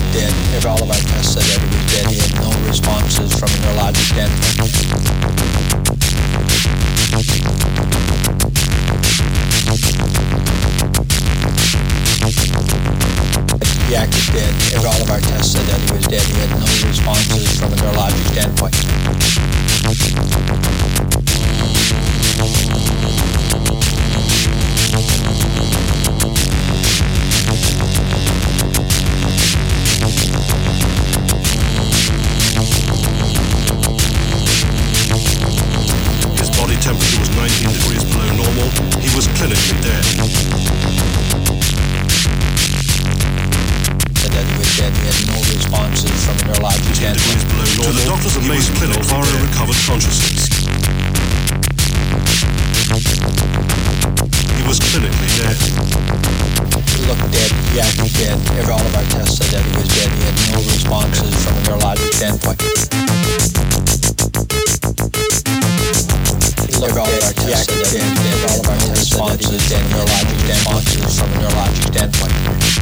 dead. If all of our tests said that he was dead, he had no responses from a neurologic standpoint. He acted dead. If all of our tests said that he was dead, he had no responses from a neurologic standpoint. His body temperature was 19 degrees below normal. He was clinically dead. That he was dead, he had no responses from a neurologic standpoint. To the doctor's amazed clinic, Farah recovered consciousness. He was clinically dead. He looked dead, he acted dead. If all of our tests said that he was dead, he had no responses from a neurologic standpoint. He looked dead, he acted dead. If all of our tests said that he was dead, neurologic responses from a neurologic standpoint.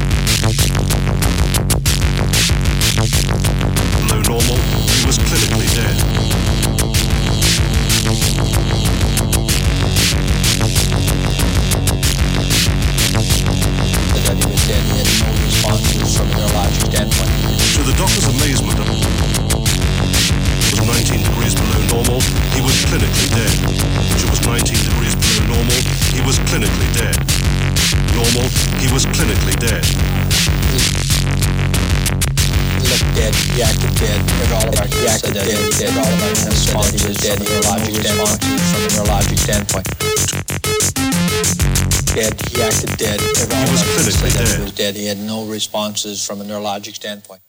Below normal, he was clinically dead. That he was dead, he had no responses from a neurologic standpoint. To the doctor's amazement, it was 19 degrees below normal, he was clinically dead. It was 19 degrees below normal, he was clinically dead. Normal, he was clinically dead. He looked dead, he acted dead. If all of our tests said that he was dead, all of our tests said that he was dead, neurologic responses from a neurologic standpoint. Dead, he acted dead. If all of our tests said that he was dead, he had no responses from a neurologic standpoint.